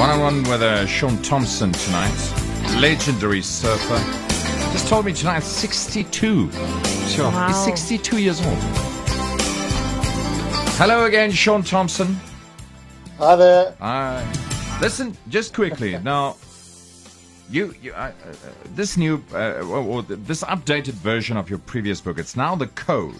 One-on-one with Sean Thompson tonight, legendary surfer. Just told me tonight, 62. Sure, wow. He's 62 years old. Hello again, Sean Thompson. Hi there. Hi. Listen, just quickly now. This new or this updated version of your previous book. It's now The Code,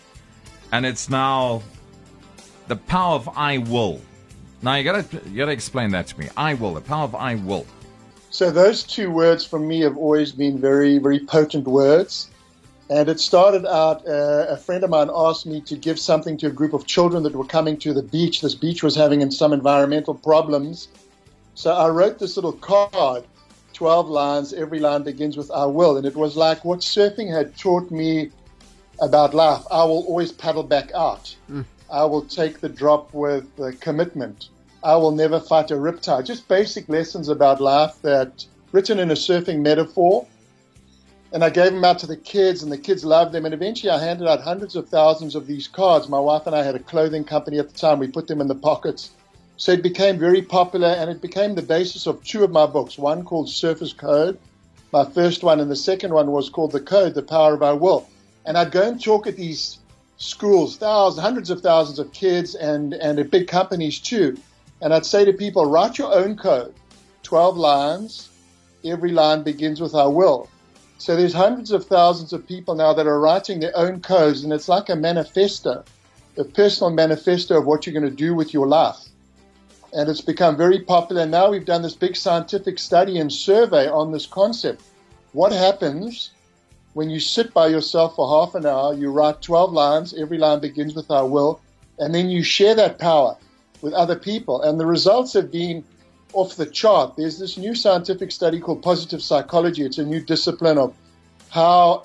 and it's now The Power of I Will. Now you gotta explain that to me. I will, the power of I will. So those two words for me have always been very, very potent words. And it started out, a friend of mine asked me to give something to a group of children that were coming to the beach. This beach was having some environmental problems. So I wrote this little card, 12 lines, every line begins with I will. And it was like what surfing had taught me about life. I will always paddle back out. I will take the drop with commitment. I will never fight a riptide. Just basic lessons about life that written in a surfing metaphor. And I gave them out to the kids, and the kids loved them. And eventually I handed out hundreds of thousands of these cards. My wife and I had a clothing company at the time. We put them in the pockets. So it became very popular, and it became the basis of two of my books, one called Surfer's Code, my first one, and the second one was called The Code, The Power of I Will. And I'd go and talk at these schools, hundreds of thousands of kids, and at big companies too. And I'd say to people, write your own code, 12 lines, every line begins with I will. So there's hundreds of thousands of people now that are writing their own codes, and it's like a manifesto, a personal manifesto of what you're going to do with your life. And it's become very popular. Now we've done this big scientific study and survey on this concept. What happens when you sit by yourself for half an hour, you write 12 lines, every line begins with I will, and then you share that power with other people? And the results have been off the chart. There's this new scientific study called positive psychology. It's a new discipline of how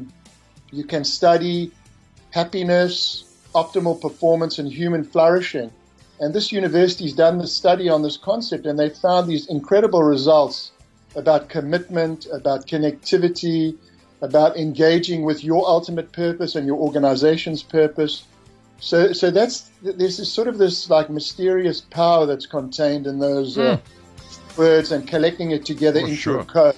you can study happiness, optimal performance, and human flourishing. And this university's done this study on this concept, and they found these incredible results about commitment, about connectivity, about engaging with your ultimate purpose and your organization's purpose. So there's this like mysterious power that's contained in those words, and collecting it together into a code.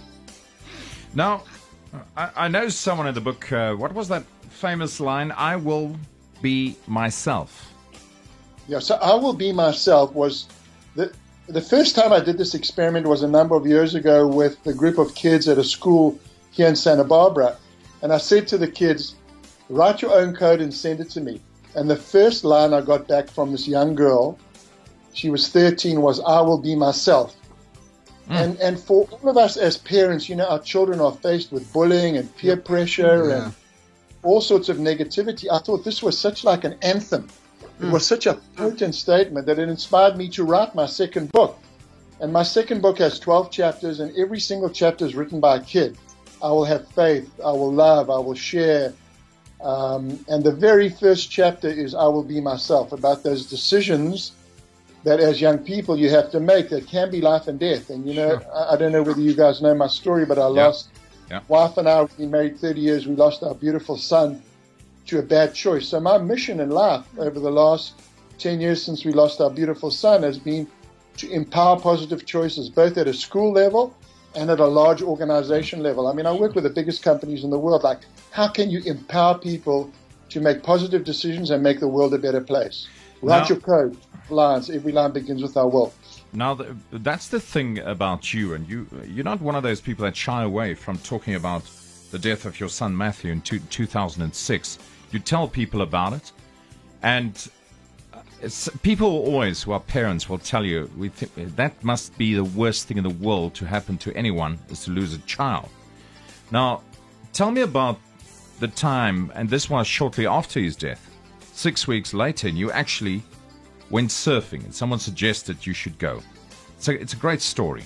Now, I know someone in the book, what was that famous line? I will be myself. Yeah, so I will be myself was the first time I did this experiment was a number of years ago with a group of kids at a school here in Santa Barbara. And I said to the kids, write your own code and send it to me. And the first line I got back from this young girl, she was 13, was I will be myself. And for all of us as parents, our children are faced with bullying and peer pressure and all sorts of negativity. I thought this was such like an anthem. It was such a potent statement that it inspired me to write my second book. And my second book has 12 chapters, and every single chapter is written by a kid. I will have faith, I will love, I will share. And the very first chapter is I will be myself, about those decisions that as young people you have to make that can be life and death. And, I don't know whether you guys know my story, but I lost, wife and I, we've been married 30 years, we lost our beautiful son to a bad choice. So my mission in life over the last 10 years since we lost our beautiful son has been to empower positive choices, both at a school level and at a large organization level. I mean, I work with the biggest companies in the world. Like, how can you empower people to make positive decisions and make the world a better place? Write your code, lines. Every line begins with I will. Now, that's the thing about you, and you're not one of those people that shy away from talking about the death of your son Matthew in 2006. You tell people about it, and people always who are parents will tell you, that must be the worst thing in the world to happen to anyone, is to lose a child. Now, tell me about the time, and this was shortly after his death, 6 weeks later, and you actually went surfing, and someone suggested you should go. So it's a great story.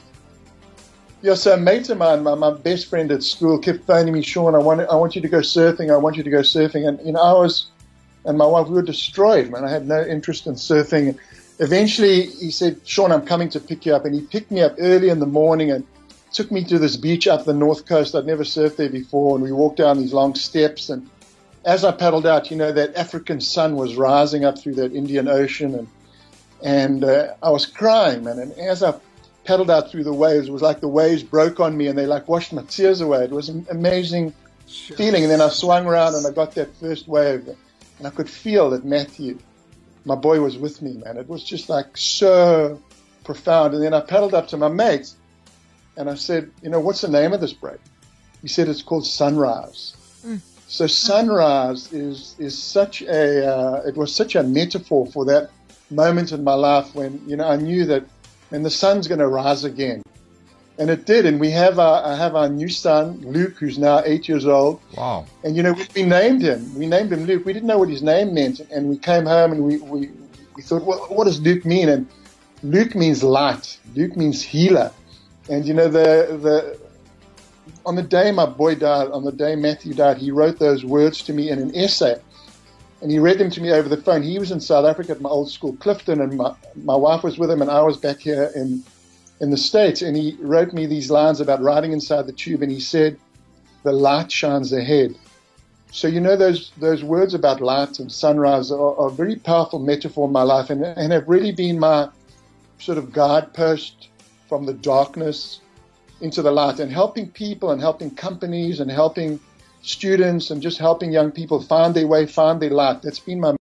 Yeah, so a mate of mine, my best friend at school, kept phoning me, Sean, I want you to go surfing, I want you to go surfing. And I was, and my wife, we were destroyed, man. I had no interest in surfing. Eventually, he said, Sean, I'm coming to pick you up. And he picked me up early in the morning and took me to this beach up the north coast. I'd never surfed there before. And we walked down these long steps. And as I paddled out, that African sun was rising up through that Indian Ocean. And I was crying, man. And as I paddled out through the waves, it was like the waves broke on me and they like washed my tears away. It was an amazing feeling. And then I swung around and I got that first wave, and I could feel that Matthew, my boy, was with me, man. It was just like so profound. And then I paddled up to my mates and I said, you know, what's the name of this break? He said it's called Sunrise. So Sunrise is such it was such a metaphor for that moment in my life when, you know, I knew that and the sun's going to rise again. And it did. And I have our new son, Luke, who's now 8 years old. Wow. And, you know, we named him. We named him Luke. We didn't know what his name meant. And we came home and we thought, well, what does Luke mean? And Luke means light. Luke means healer. And, you know, on the day my boy died, on the day Matthew died, he wrote those words to me in an essay. And he read them to me over the phone. He was in South Africa at my old school, Clifton, and my wife was with him, and I was back here in the States. And he wrote me these lines about riding inside the tube, and he said, the light shines ahead. So, you know, those words about light and sunrise are a very powerful metaphor in my life and have really been my sort of guidepost from the darkness into the light, and helping people and helping companies and helping students and just helping young people find their way, find their light. That's been my